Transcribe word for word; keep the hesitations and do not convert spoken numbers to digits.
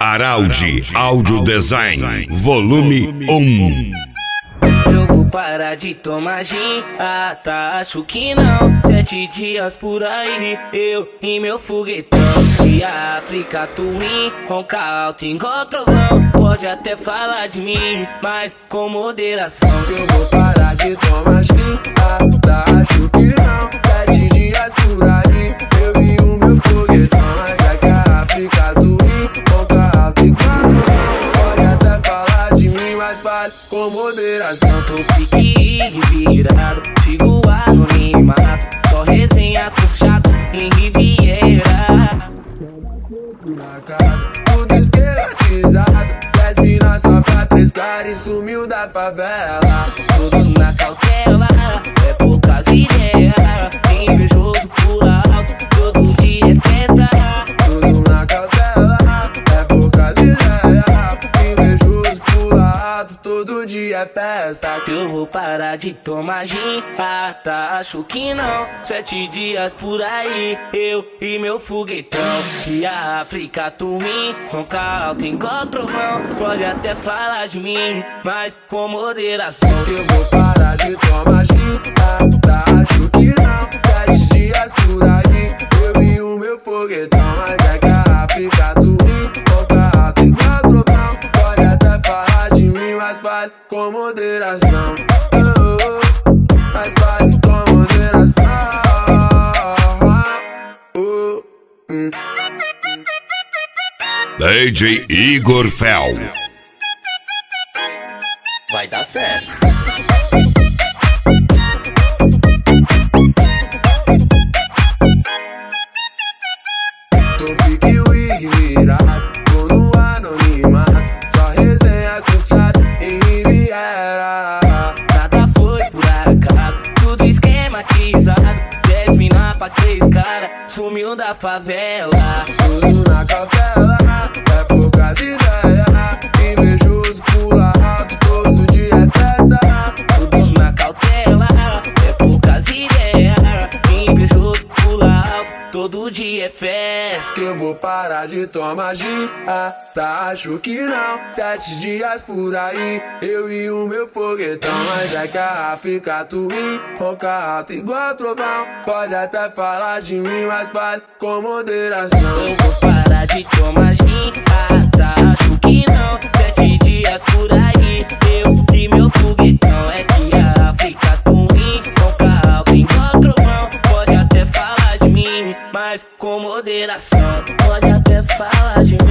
Araldi Audio Design, volume um. Eu vou parar de tomar gin, ah tá, acho que não. Sete dias por aí, eu e meu foguetão. E a África Twin, ronca alto igual trovão. Pode até falar de mim, mas com moderação. Eu vou parar de tomar gin, ah tá, acho que não. Sete dias por aí, eu e o meu foguetão. Mas é que a África Twin, ronca alto igual trovão. Pode até falar de mim, mas fale com moderação. Tô pique virado, sigo anonimato. Só resenha com chato em Riviera. Na casa, tudo esquematizado. Dez minas só pra três caras e sumiu da favela. Tudo na cautela, é poucas ideias. Invejoso pula alto, todo dia é festa. Tudo na cautela, é poucas ideias. Invejoso pula alto, todo dia é festa. Eu vou parar de tomar gin, ah tá, acho que não. Sete dias por aí, eu e meu foguetão. E a África Twin, ronca alto igual trovão. Pode até falar de mim, mas com moderação. Eu vou parar de tomar gin, ah tá, acho que não. Sete dias por aí, eu e o meu foguetão. Mas é que a África Twin, ronca alto igual trovão. Pode até falar de mim, mas vale com moderação. Oh, oh, mas vale com moderação. Oh, hum. D J Igor Fel. Vai dar certo. Tô pique wig virado, tô no anonimato. Só resenha com chato em Riviera. Nada foi por acaso, tudo esquematizado. Dez mina pra três cara, sumiu da favela. Tudo na cautela, é poucas ideias. Invejoso pula alto, todo dia é festa. Tudo na cautela, é poucas ideias. Invejoso pula alto, todo dia é festa. Que eu vou parar de tomar gin, ah tá, acho que não. Sete dias por aí, eu e o meu foguetão. Mas é que a África Twin, ronca alto igual trovão. Pode até falar de mim, mas vale com moderação. Eu vou parar de tomar gin, ah tá, acho que não. Sete dias por aí, eu e meu foguetão. É que a África Twin, ronca alto igual trovão. Pode até falar de mim, mas com moderação. Pode até falar de mim.